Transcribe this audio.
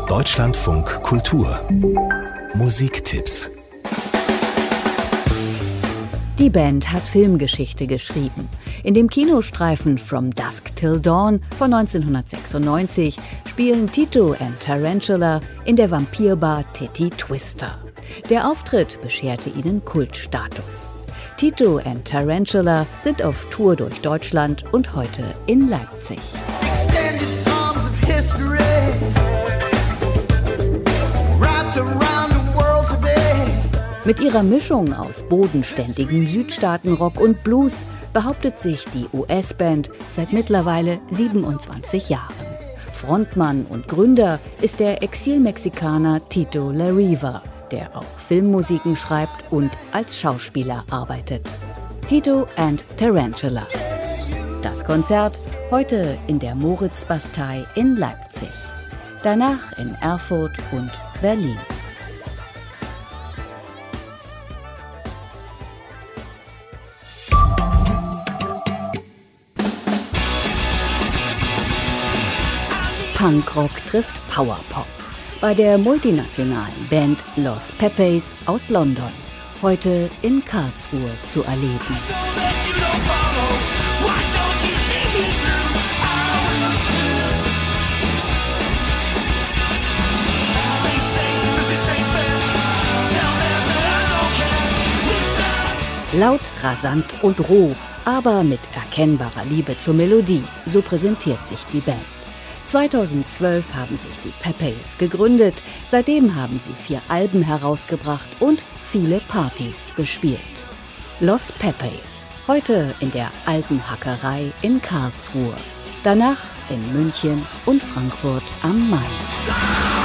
Deutschlandfunk Kultur Musiktipps. Die Band hat Filmgeschichte geschrieben. In dem Kinostreifen From Dusk Till Dawn von 1996 spielen Tito and Tarantula in der Vampirbar Titty Twister. Der Auftritt bescherte ihnen Kultstatus. Tito and Tarantula sind auf Tour durch Deutschland und heute in Leipzig. Mit ihrer Mischung aus bodenständigem Südstaatenrock und Blues behauptet sich die US-Band seit mittlerweile 27 Jahren. Frontmann und Gründer ist der Exil-Mexikaner Tito Larriva, der auch Filmmusiken schreibt und als Schauspieler arbeitet. Tito and Tarantula. Das Konzert heute in der Moritzbastei in Leipzig. Danach in Erfurt und Berlin. Punkrock trifft Powerpop. Bei der multinationalen Band Los Pepes aus London. Heute in Karlsruhe zu erleben. Laut, rasant und roh, aber mit erkennbarer Liebe zur Melodie, so präsentiert sich die Band. 2012 haben sich die Pepes gegründet, seitdem haben sie 4 Alben herausgebracht und viele Partys bespielt. Los Pepes, heute in der Alten Hackerei in Karlsruhe, danach in München und Frankfurt am Main.